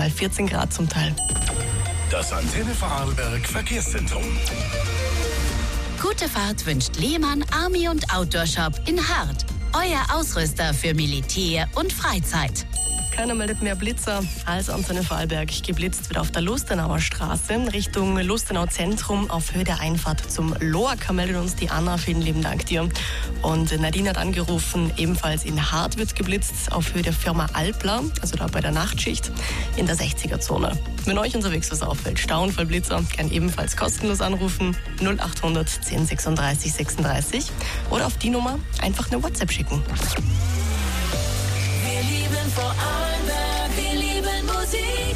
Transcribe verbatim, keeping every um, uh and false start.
mal vierzehn Grad zum Teil. Das Antenne Vorarlberg Verkehrszentrum. Gute Fahrt wünscht Lehmann Army und Outdoor Shop in Hart. Euer Ausrüster für Militär und Freizeit. Keiner meldet mehr Blitzer als Antenne Vorarlberg. Geblitzt wird auf der Lustenauer Straße Richtung Lustenau Zentrum auf Höhe der Einfahrt zum Loaker, meldet uns die Anna. Vielen lieben Dank dir. Und Nadine hat angerufen, ebenfalls in Hart wird geblitzt auf Höhe der Firma Alpla, also da bei der Nachtschicht in der sechziger-Zone. Wenn euch unterwegs was auffällt, Stauunfallblitzer, kann ebenfalls kostenlos anrufen null acht hundert zehn sechsunddreißig sechsunddreißig oder auf die Nummer einfach eine WhatsApp schicken. Wir lieben Vorarlberg, wir lieben Musik.